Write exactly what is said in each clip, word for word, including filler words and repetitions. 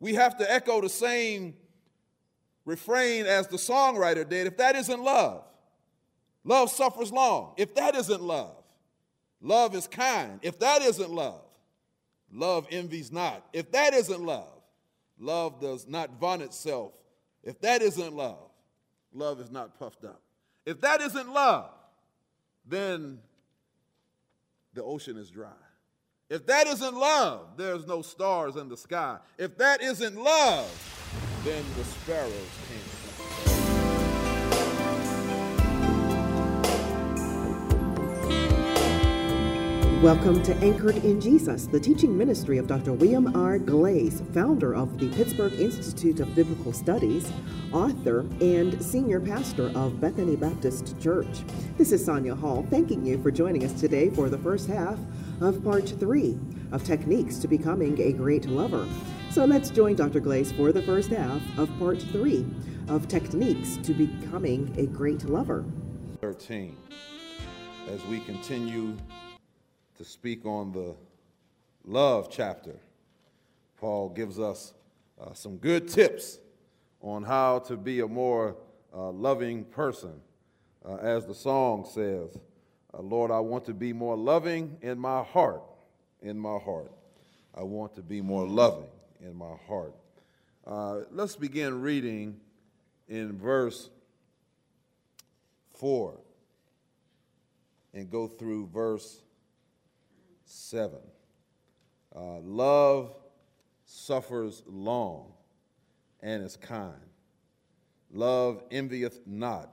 we have to echo the same refrain as the songwriter did. If that isn't love, love suffers long. If that isn't love, love is kind. If that isn't love, love envies not. If that isn't love, love does not vaunt itself. If that isn't love, love is not puffed up. If that isn't love, then the ocean is dry. If that isn't love, there's no stars in the sky. If that isn't love, then the sparrows can't fly. Welcome to Anchored in Jesus, the teaching ministry of Doctor William R. Glaze, founder of the Pittsburgh Institute of Biblical Studies, author, and senior pastor of Bethany Baptist Church. This is Sonia Hall, thanking you for joining us today for the first half of part three of Techniques to Becoming a Great Lover. So let's join Doctor Glaze for the first half of part three of Techniques to Becoming a Great Lover. thirteen, as we continue to speak on the love chapter, Paul gives us uh, some good tips on how to be a more uh, loving person. Uh, as the song says, uh, Lord, I want to be more loving in my heart, in my heart. I want to be more loving in my heart. Uh, let's begin reading in verse four and go through verse seven. Uh, love suffers long and is kind. Love envieth not.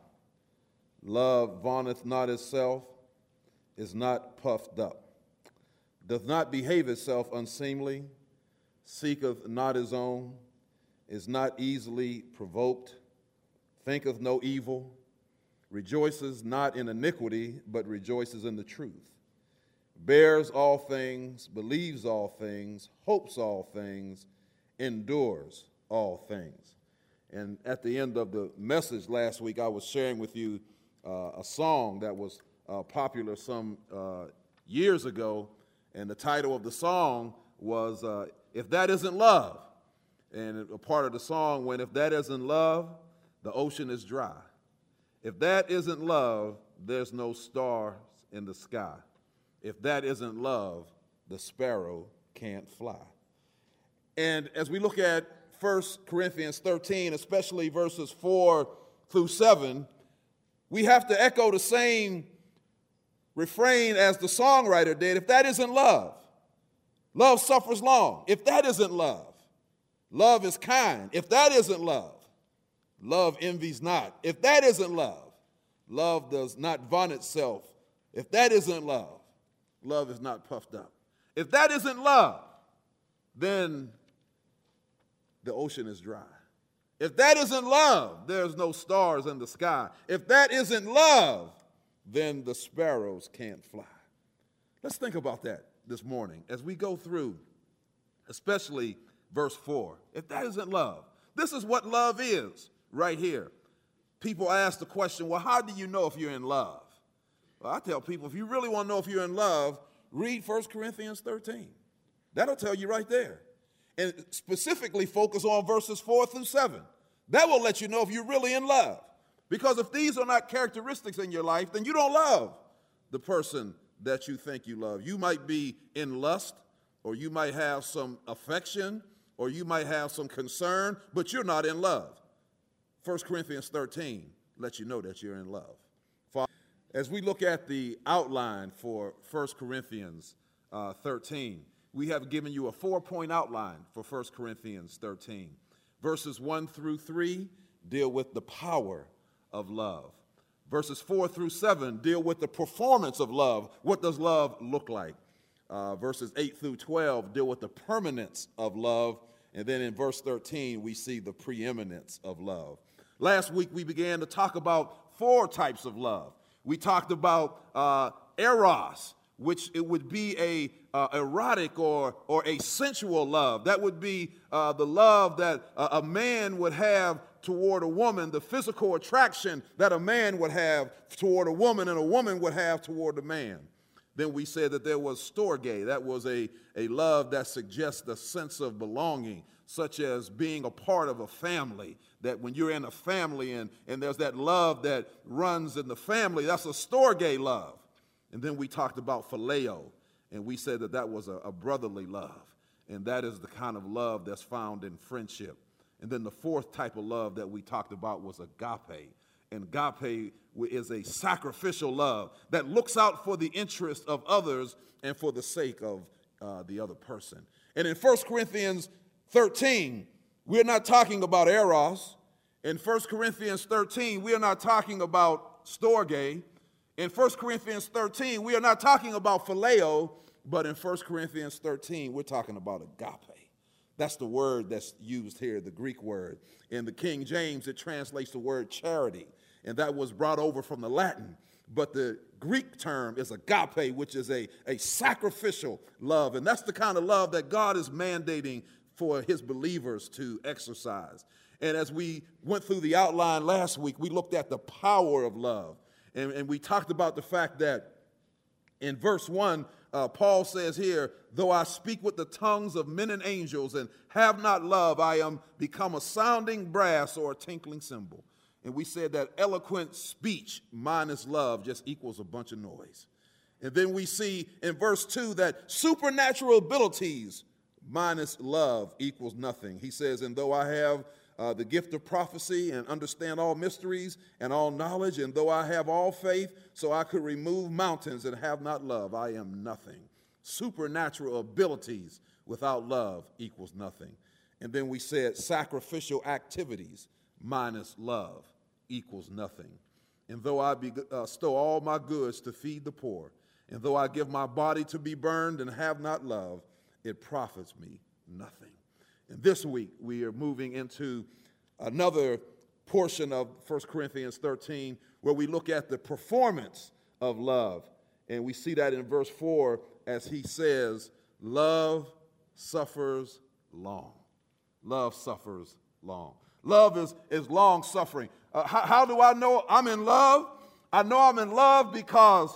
Love vaunteth not itself, is not puffed up, doth not behave itself unseemly, seeketh not his own, is not easily provoked, thinketh no evil, rejoices not in iniquity, but rejoices in the truth, bears all things, believes all things, hopes all things, endures all things. And at the end of the message last week, I was sharing with you uh, a song that was uh, popular some uh, years ago, and the title of the song was uh, If That Isn't Love. And a part of the song went, if that isn't love, the ocean is dry. If that isn't love, there's no stars in the sky. If that isn't love, the sparrow can't fly. And as we look at First Corinthians thirteen, especially verses four through seven, we have to echo the same refrain as the songwriter did. If that isn't love, love suffers long. If that isn't love, love is kind. If that isn't love, love envies not. If that isn't love, love does not vaunt itself. If that isn't love, love is not puffed up. If that isn't love, then the ocean is dry. If that isn't love, there's no stars in the sky. If that isn't love, then the sparrows can't fly. Let's think about that this morning as we go through, especially verse four. If that isn't love, this is what love is right here. People ask the question, well, how do you know if you're in love? Well, I tell people, if you really want to know if you're in love, read First Corinthians thirteen. That'll tell you right there. And specifically focus on verses four through seven. That will let you know if you're really in love. Because if these are not characteristics in your life, then you don't love the person that you think you love. You might be in lust, or you might have some affection, or you might have some concern, but you're not in love. First Corinthians thirteen lets you know that you're in love. As we look at the outline for First Corinthians uh, thirteen, we have given you a four-point outline for First Corinthians thirteen. Verses one through three deal with the power of love. Verses four through seven deal with the performance of love. What does love look like? Uh, verses eight through twelve deal with the permanence of love. And then in verse thirteen, we see the preeminence of love. Last week, we began to talk about four types of love. We talked about uh, eros, which it would be a uh, erotic or or a sensual love. That would be uh, the love that uh, a man would have toward a woman, the physical attraction that a man would have toward a woman and a woman would have toward a man. Then we said that there was storge. That was a, a love that suggests a sense of belonging, such as being a part of a family, that when you're in a family and, and there's that love that runs in the family, that's a storge love. And then we talked about phileo, and we said that that was a, a brotherly love, and that is the kind of love that's found in friendship. And then the fourth type of love that we talked about was agape. And agape is a sacrificial love that looks out for the interest of others and for the sake of uh, the other person. And in First Corinthians thirteen, we're not talking about eros. In First Corinthians thirteen, we are not talking about storge. In First Corinthians thirteen, we are not talking about phileo, but in First Corinthians thirteen, we're talking about agape. That's the word that's used here, the Greek word. In the King James, it translates the word charity, and that was brought over from the Latin. But the Greek term is agape, which is a, a sacrificial love, and that's the kind of love that God is mandating for his believers to exercise. And as we went through the outline last week, we looked at the power of love, and, and we talked about the fact that in verse one, Uh, Paul says here, though I speak with the tongues of men and angels and have not love, I am become a sounding brass or a tinkling cymbal. And we said that eloquent speech minus love just equals a bunch of noise. And then we see in verse two that supernatural abilities minus love equals nothing. He says, and though I have Uh, the gift of prophecy and understand all mysteries and all knowledge, and though I have all faith so I could remove mountains and have not love, I am nothing. Supernatural abilities without love equals nothing. And then we said sacrificial activities minus love equals nothing. And though I bestow all my goods to feed the poor, and though I give my body to be burned and have not love, it profits me nothing. And this week, we are moving into another portion of First Corinthians thirteen where we look at the performance of love. And we see that in verse four as he says, love suffers long. Love suffers long. Love is, is long suffering. Uh, how, how do I know I'm in love? I know I'm in love because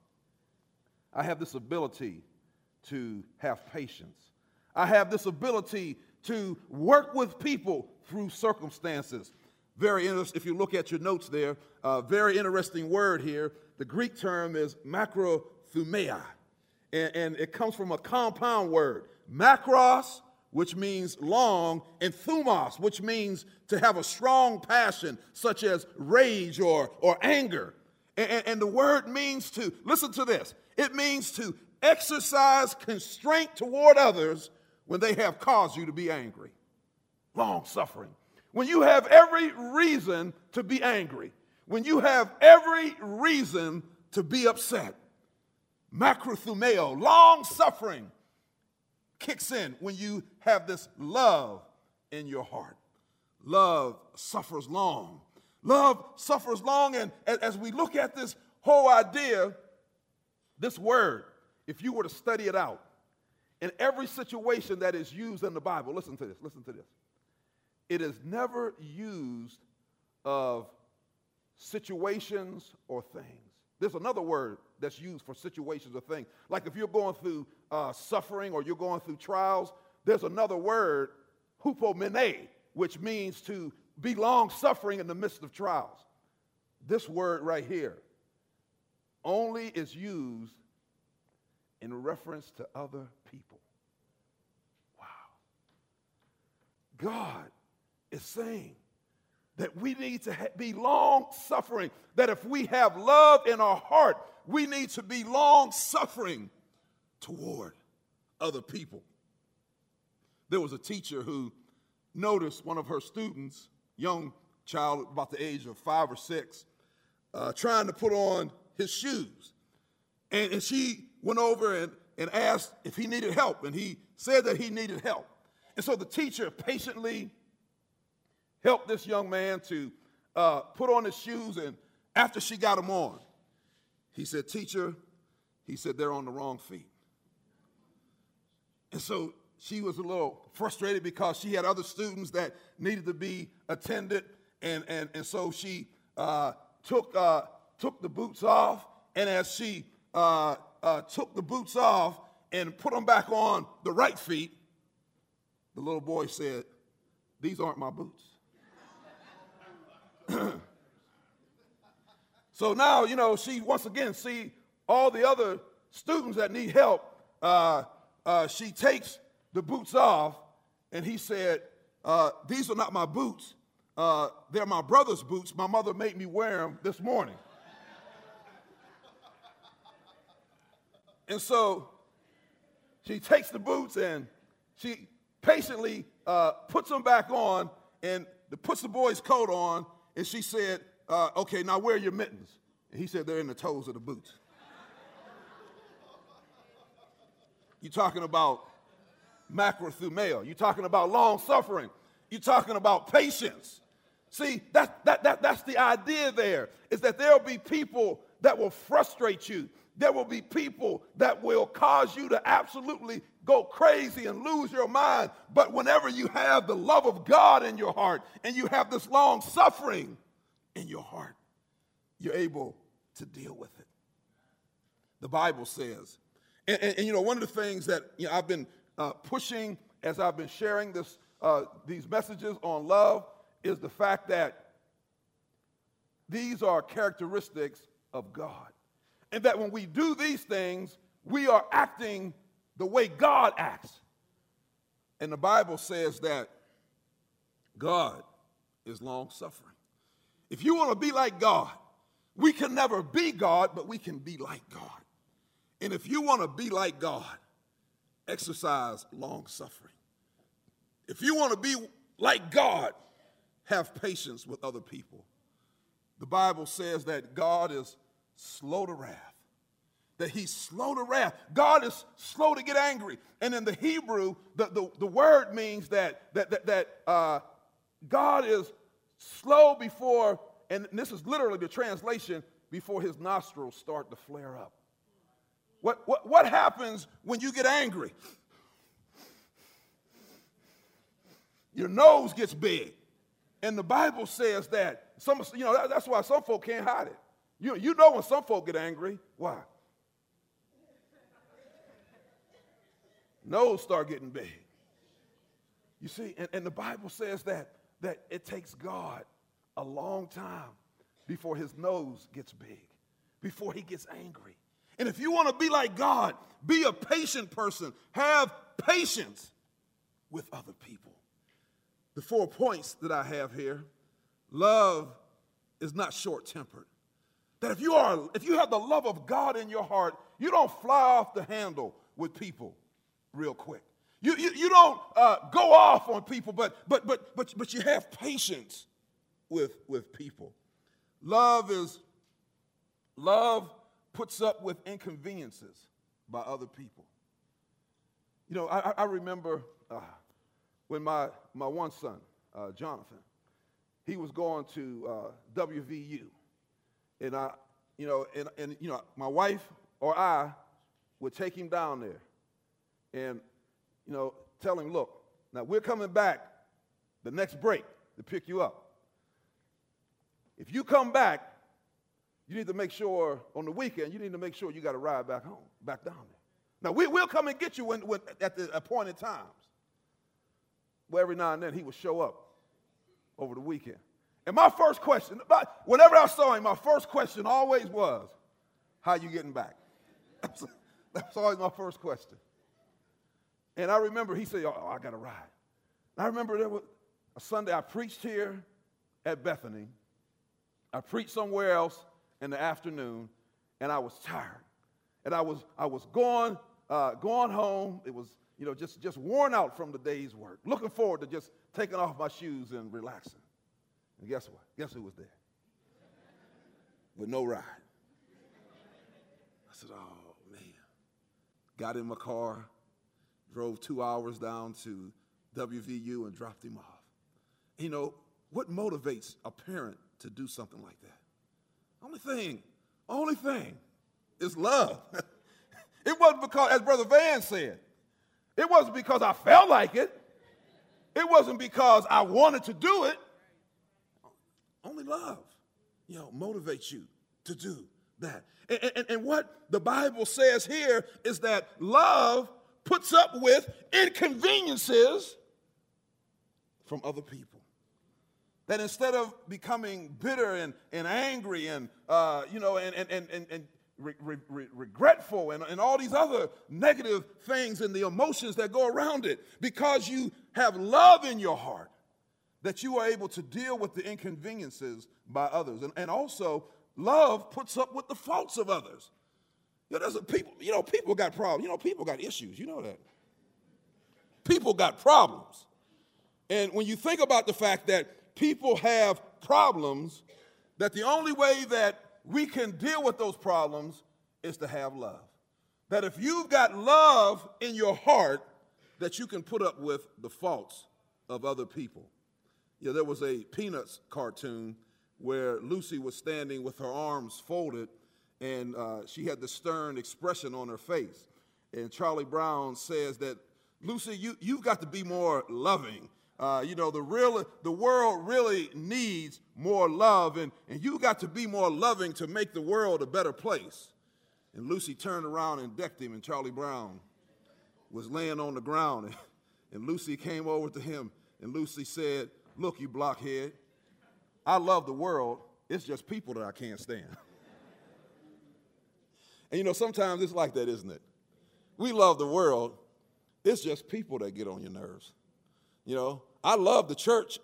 I have this ability to have patience. I have this ability to work with people through circumstances. Very interesting. If you look at your notes there, uh, very interesting word here. The Greek term is macrothumia, and, and it comes from a compound word. Macros, which means long, and thumos, which means to have a strong passion, such as rage or, or anger. And, and, and the word means to, listen to this, it means to exercise constraint toward others when they have caused you to be angry. Long suffering. When you have every reason to be angry. When you have every reason to be upset. Macrothumeo, long suffering, kicks in when you have this love in your heart. Love suffers long. Love suffers long, and as we look at this whole idea, this word, if you were to study it out, in every situation that is used in the Bible, listen to this, listen to this. It is never used of situations or things. There's another word that's used for situations or things. Like if you're going through uh, suffering or you're going through trials, there's another word, hupomene, which means to be long-suffering in the midst of trials. This word right here only is used in reference to other people. Wow. God is saying that we need to ha- be long-suffering, that if we have love in our heart, we need to be long-suffering toward other people. There was a teacher who noticed one of her students, young child about the age of five or six, uh, trying to put on his shoes. And, and she went over and, and asked if he needed help, and he said that he needed help. And so the teacher patiently helped this young man to uh, put on his shoes, and after she got them on, he said, "Teacher," he said, "they're on the wrong feet." And so she was a little frustrated because she had other students that needed to be attended, and, and, and so she uh, took, uh, took the boots off, and as she uh, uh, took the boots off and put them back on the right feet, the little boy said, "These aren't my boots." So now, you know, she once again see all the other students that need help. Uh, uh, she takes the boots off, and he said, uh, "These are not my boots. Uh, they're my brother's boots. My mother made me wear them this morning." And so she takes the boots and she patiently uh, puts them back on and puts the boy's coat on, and she said, uh, "Okay, now where are your mittens?" And he said, "They're in the toes of the boots." You're talking about macrothumia. You're talking about long suffering. You're talking about patience. See, that, that, that, that's the idea there, is that there will be people that will frustrate you. There will be people that will cause you to absolutely go crazy and lose your mind. But whenever you have the love of God in your heart and you have this long suffering in your heart, you're able to deal with it. The Bible says, and, and, and you know, one of the things that you know, I've been uh, pushing as I've been sharing this, uh, these messages on love is the fact that these are characteristics of God. And that when we do these things, we are acting the way God acts. And the Bible says that God is long-suffering. If you want to be like God, we can never be God, but we can be like God. And if you want to be like God, exercise long-suffering. If you want to be like God, have patience with other people. The Bible says that God is slow to wrath, that he's slow to wrath. God is slow to get angry. And in the Hebrew, the, the, the word means that, that, that, that uh, God is slow before, and this is literally the translation, before his nostrils start to flare up. What, what, what happens when you get angry? Your nose gets big. And the Bible says that, some, you know, that, that's why some folk can't hide it. You, you know when some folk get angry. Why? Nose start getting big. You see, and, and the Bible says that, that it takes God a long time before his nose gets big, before he gets angry. And if you want to be like God, be a patient person. Have patience with other people. The four points that I have here: love is not short-tempered. That if you are, if you have the love of God in your heart, you don't fly off the handle with people real quick. You, you, you don't uh, go off on people, but, but, but, but, but you have patience with, with people. Love is, love puts up with inconveniences by other people. You know, I, I remember uh, when my, my one son, uh, Jonathan, he was going to uh, W V U. And I, you know, and, and you know, my wife or I would take him down there and, you know, tell him, "Look, now we're coming back the next break to pick you up. If you come back, you need to make sure on the weekend, you need to make sure you got a ride back home, back down there. Now, we, we'll come and get you when, when, at the appointed times." Well, every now and then he would show up over the weekend. And my first question, whenever I saw him, my first question always was, "How you getting back?" That's always my first question. And I remember he said, "Oh, I got to ride." And I remember there was a Sunday I preached here at Bethany. I preached somewhere else in the afternoon, and I was tired. And I was I was going uh, going home. It was, you know, just, just worn out from the day's work, looking forward to just taking off my shoes and relaxing. And guess what? Guess who was there? With no ride. I said, "Oh, man." Got in my car, drove two hours down to W V U and dropped him off. You know, what motivates a parent to do something like that? Only thing, only thing is love. It wasn't because, as Brother Van said, it wasn't because I felt like it. It wasn't because I wanted to do it. Only love, you know, motivates you to do that. And, and, and what the Bible says here is that love puts up with inconveniences from other people. That instead of becoming bitter and, and angry and, uh, you know, and, and, and, and, and re, re, re, regretful and, and all these other negative things and the emotions that go around it, because you have love in your heart, that you are able to deal with the inconveniences by others. And, and also, love puts up with the faults of others. You know, there's a people, you know, people got problems. You know, people got issues. You know that. People got problems. And when you think about the fact that people have problems, that the only way that we can deal with those problems is to have love. That if you've got love in your heart, that you can put up with the faults of other people. Yeah, there was a Peanuts cartoon where Lucy was standing with her arms folded, and uh, she had the stern expression on her face. And Charlie Brown says that, Lucy, you, you've got to be more loving. Uh, you know, the real, the world really needs more love, and, and you got to be more loving to make the world a better place. And Lucy turned around and decked him, and Charlie Brown was laying on the ground. And, and Lucy came over to him, and Lucy said, look, you blockhead, I love the world. It's just people that I can't stand. And, you know, sometimes it's like that, isn't it? We love the world. It's just people that get on your nerves. You know, I love the church.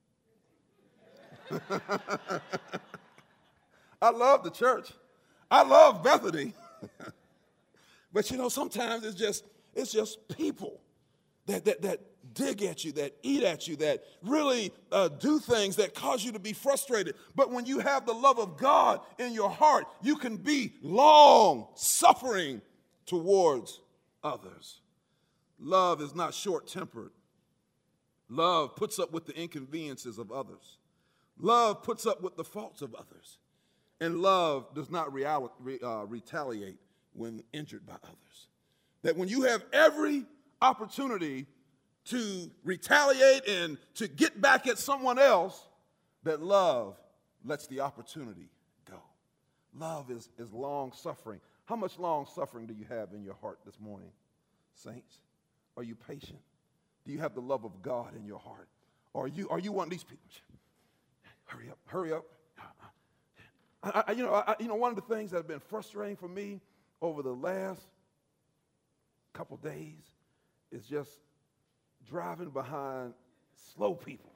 I love the church. I love Bethany. But, you know, sometimes it's just it's just people that, that, that dig at you, that eat at you, that really uh, do things that cause you to be frustrated. But when you have the love of God in your heart, you can be long-suffering towards others. Love is not short-tempered. Love puts up with the inconveniences of others. Love puts up with the faults of others. And love does not reali- re, uh, retaliate when injured by others. That when you have every opportunity to retaliate and to get back at someone else, that love lets the opportunity go. Love is, is long-suffering. How much long-suffering do you have in your heart this morning, saints? Are you patient? Do you have the love of God in your heart? Or are you, are you one of these people? Hurry up, hurry up. I, I, you, know, I, you know, one of the things that have been frustrating for me over the last couple days is just driving behind slow people.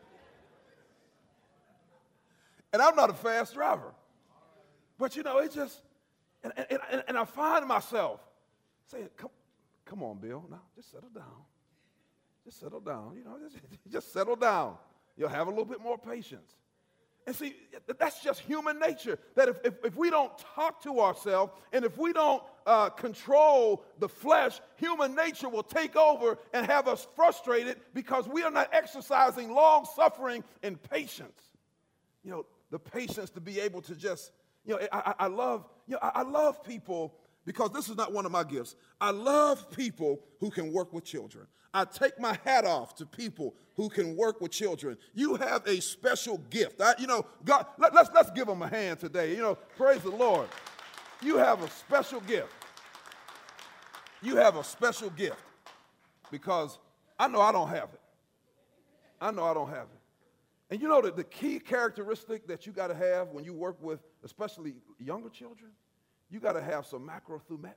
And I'm not a fast driver. But, you know, it just, and, and, and, and I find myself saying, come, come on, Bill, now just settle down. Just settle down, you know, just, just settle down. You'll have a little bit more patience. And see, that's just human nature, that if, if, if we don't talk to ourselves and if we don't uh, control the flesh, human nature will take over and have us frustrated because we are not exercising long-suffering and patience. You know, the patience to be able to just, you know, I, I love, you know, I, I love people because this is not one of my gifts. I love people who can work with children. I take my hat off to people who can work with children. You have a special gift. I, you know, God, let, let's, let's give them a hand today. You know, praise the Lord. You have a special gift. You have a special gift because I know I don't have it. I know I don't have it. And you know that the key characteristic that you got to have when you work with especially younger children, you got to have some macro through metal.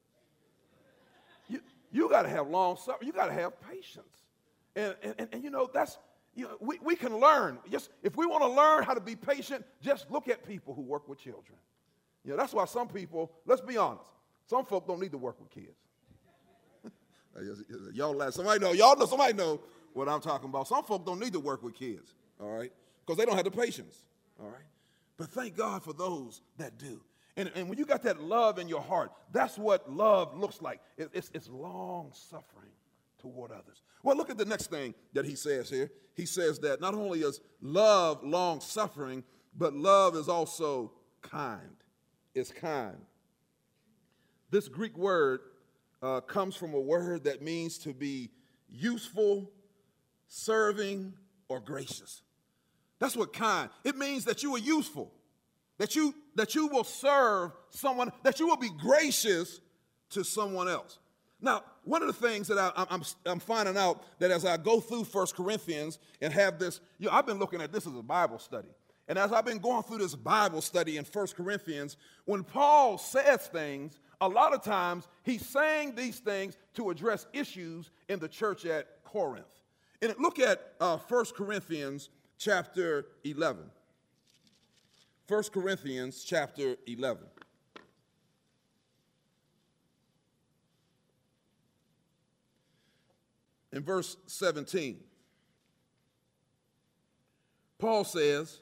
You, you got to have long suffering. You got to have patience. And, and, and, you know, that's, you know, we, we can learn. Just, if we want to learn how to be patient, just look at people who work with children. You know, that's why some people, let's be honest, some folk don't need to work with kids. Y'all laugh. Somebody know, y'all know, somebody know what I'm talking about. Some folk don't need to work with kids, all right, because they don't have the patience, all right. But thank God for those that do. And, and when you got that love in your heart, that's what love looks like. It, it's, it's long-suffering toward others. Well, look at the next thing that he says here. He says that not only is love long-suffering, but love is also kind. It's kind. This Greek word uh, comes from a word that means to be useful, serving, or gracious. That's what kind. It means that you are useful. That you, that you will serve someone, that you will be gracious to someone else. Now, one of the things that I, I'm, I'm finding out that as I go through First Corinthians and have this, you know, I've been looking at this as a Bible study. And as I've been going through this Bible study in First Corinthians, when Paul says things, a lot of times he's saying these things to address issues in the church at Corinth. And look at uh, First Corinthians chapter eleven. First Corinthians chapter eleven. In verse seventeen, Paul says,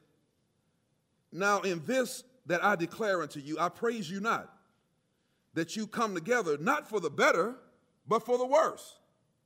"Now in this that I declare unto you, I praise you not, that you come together, not for the better, but for the worse.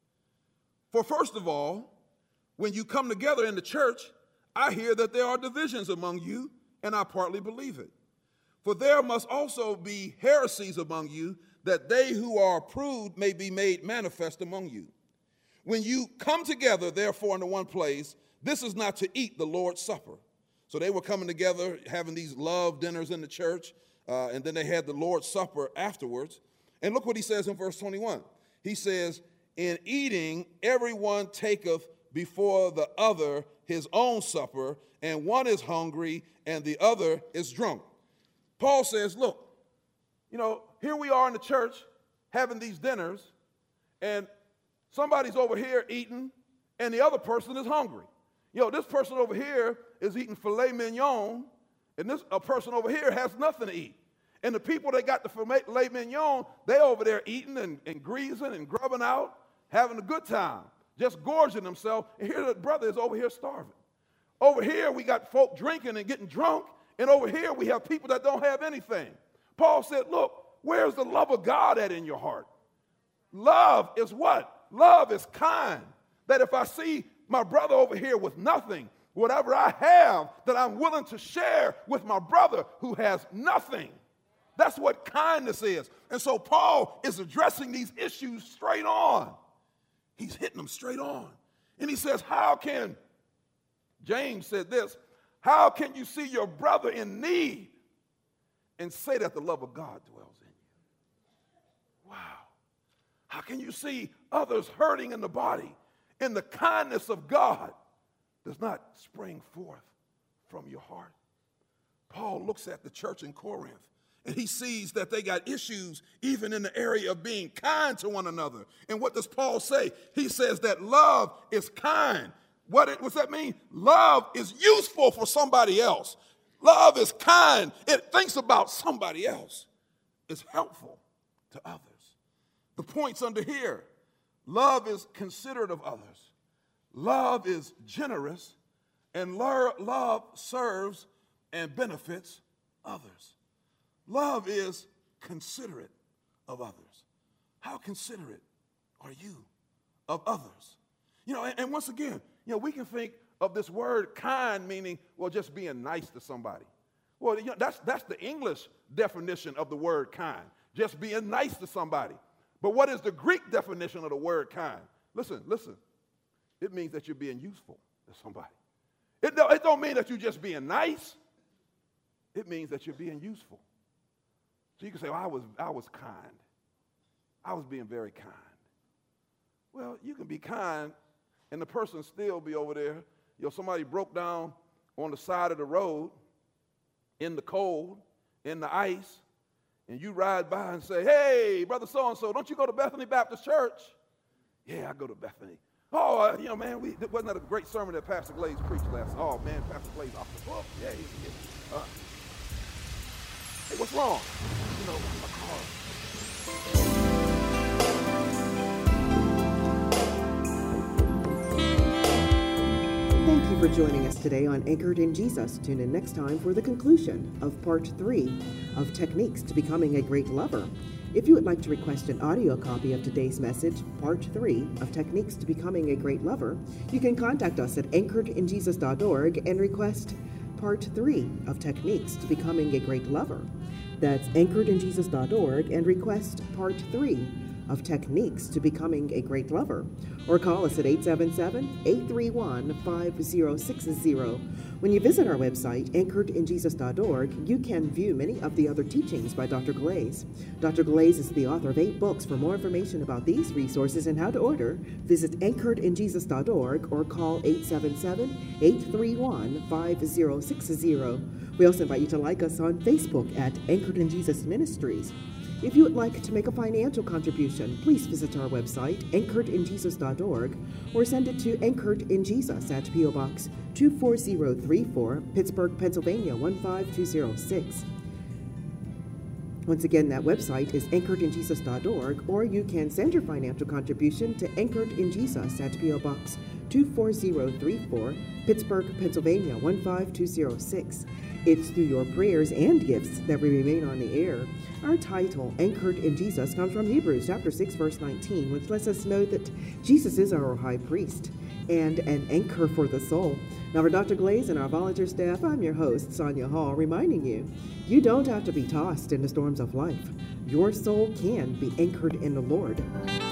For first of all, when you come together in the church, I hear that there are divisions among you, and I partly believe it. For there must also be heresies among you, that they who are approved may be made manifest among you. When you come together, therefore, into one place, this is not to eat the Lord's Supper." So they were coming together, having these love dinners in the church, uh, and then they had the Lord's Supper afterwards. And look what he says in verse twenty-one. He says, "In eating, everyone taketh before the other his own supper, and one is hungry, and the other is drunk." Paul says, look, you know, here we are in the church having these dinners, and somebody's over here eating, and the other person is hungry. You know, this person over here is eating filet mignon, and this a person over here has nothing to eat. And the people that got the filet mignon, they over there eating and, and greasing and grubbing out, having a good time, just gorging themselves. And here the brother is over here starving. Over here we got folk drinking and getting drunk, and over here we have people that don't have anything. Paul said, look, where's the love of God at in your heart? Love is what? Love is kind. That if I see my brother over here with nothing, whatever I have, that I'm willing to share with my brother who has nothing. That's what kindness is. And so Paul is addressing these issues straight on. He's hitting them straight on. And he says, how can, James said this, how can you see your brother in need and say that the love of God dwells in you? Wow. How can you see others hurting in the body and the kindness of God does not spring forth from your heart? Paul looks at the church in Corinth, and he sees that they got issues even in the area of being kind to one another. And what does Paul say? He says that love is kind. What it, what's that mean? Love is useful for somebody else. Love is kind. It thinks about somebody else. It's helpful to others. The points under here. Love is considerate of others. Love is generous. And love serves and benefits others. Love is considerate of others. How considerate are you of others? You know, and, and once again, you know, we can think of this word kind meaning, well, just being nice to somebody. Well, you know, that's, that's the English definition of the word kind, just being nice to somebody. But what is the Greek definition of the word kind? Listen, listen. It means that you're being useful to somebody. It don't, it don't mean that you're just being nice. It means that you're being useful. So you can say, well, I was, I was kind. I was being very kind. Well, you can be kind and the person still be over there. You know, somebody broke down on the side of the road in the cold, in the ice, and you ride by and say, hey, brother so-and-so, don't you go to Bethany Baptist Church? Yeah, I go to Bethany. Oh, uh, you know, man, we, wasn't that a great sermon that Pastor Glaze preached last? Oh, man, Pastor Glaze off the book. Yeah, he's yeah. Uh, hey, what's wrong? You know, my car. Thank you for joining us today on Anchored in Jesus. Tune in next time for the conclusion of part three of Techniques to Becoming a Great Lover. If you would like to request an audio copy of today's message, part three of Techniques to Becoming a Great Lover, you can contact us at anchored in jesus dot org and request part three of Techniques to Becoming a Great Lover. That's anchored in jesus dot org and request part three of techniques to becoming a great lover. Or call us at eight seven seven, eight three one, five zero six zero. When you visit our website, anchored in jesus dot org, you can view many of the other teachings by Doctor Glaze. Doctor Glaze is the author of eight books. For more information about these resources and how to order, visit anchored in jesus dot org or call eight seven seven, eight three one, five zero six zero. We also invite you to like us on Facebook at Anchored in Jesus Ministries. If you would like to make a financial contribution, please visit our website, anchored in jesus dot org, or send it to Anchored in Jesus at P O Box two four zero three four, Pittsburgh, Pennsylvania one five two zero six. Once again, that website is anchored in jesus dot org, or you can send your financial contribution to Anchored in Jesus at P O Box two four zero three four, Pittsburgh, Pennsylvania one five two zero six. It's through your prayers and gifts that we remain on the air. Our title, Anchored in Jesus, comes from Hebrews chapter six, verse nineteen, which lets us know that Jesus is our high priest and an anchor for the soul. Now, for Doctor Glaze and our volunteer staff, I'm your host, Sonia Hall, reminding you, you don't have to be tossed in the storms of life. Your soul can be anchored in the Lord.